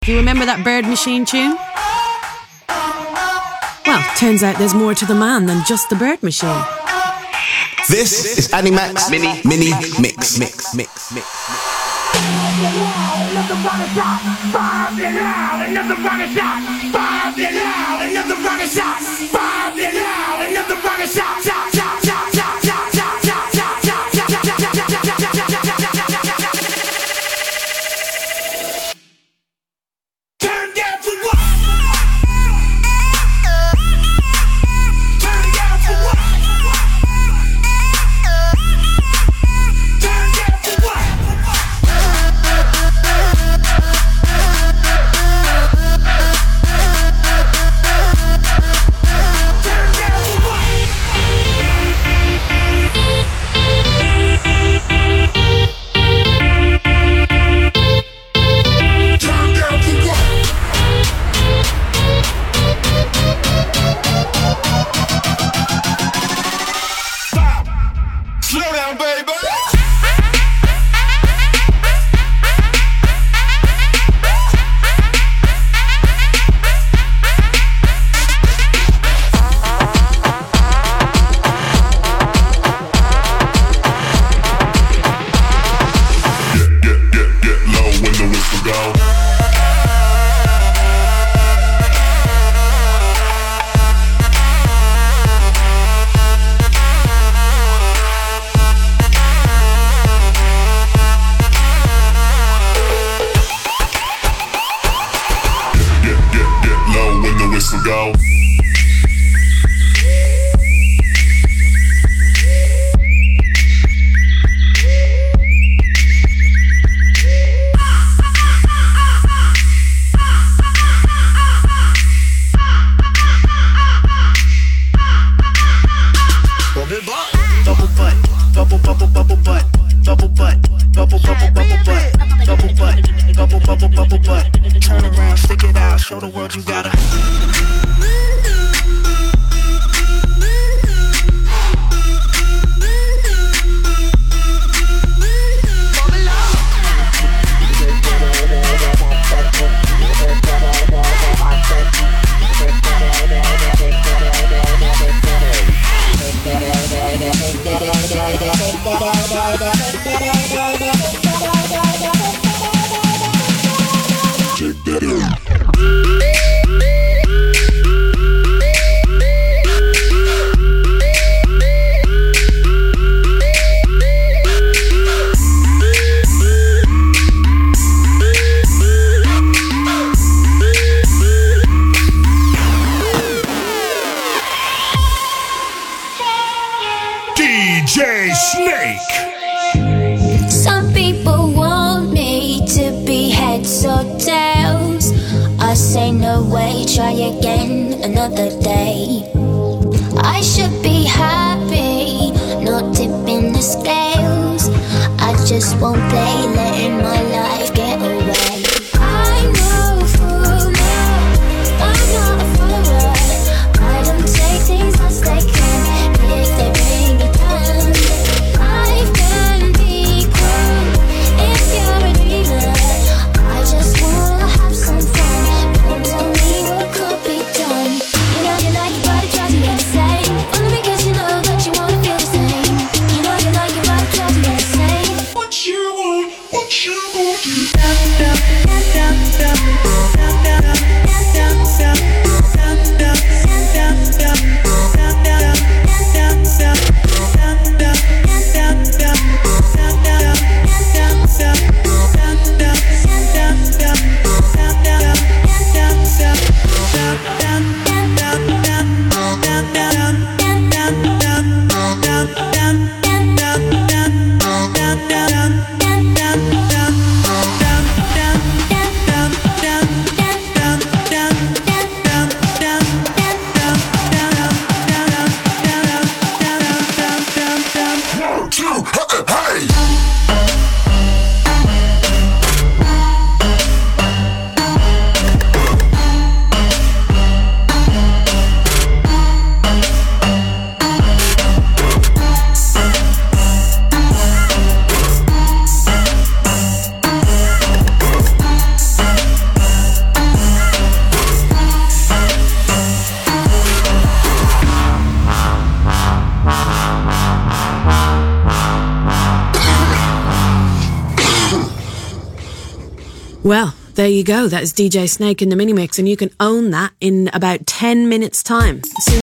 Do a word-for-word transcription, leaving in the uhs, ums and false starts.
Do you remember that Bird Machine tune? Well, turns out there's more to the man than just the Bird Machine. This is Animax Mini Mini Mix Mix Mix Mix Mix. Another rocket shot, five it out. Another rocket shot, five it out. Another rocket shot, five it out. Another rocket shot, shot, shot, shot, shot, shot, shot, shot, shot, shot, shot, shot, shot, turn down for what? Turn down for what? Turn down for what? Go. Bubble butt, bubble bubble bubble butt, bubble butt, bubble bubble bubble butt, bubble butt, bubble bubble bubble butt. Turn around, stick it out, show the world you got a. D J Snake. Some people want me to be heads or tails. I say no way, try again another day. I should be happy, not tipping the scales. I just won't play, letting my life get away. I'm no fool, no, I'm not a follower. I don't take things as they come, if they bring me down. Life can be cruel if you're a dreamer. I just wanna have some fun, don't tell me what could be done. You know you like your body, drives me insane. Only because you know that you wanna feel the same. You know you like your body, drives me insane. What you want? Well, there you go. That is D J Snake in the mini mix, and you can own that in about ten minutes' time.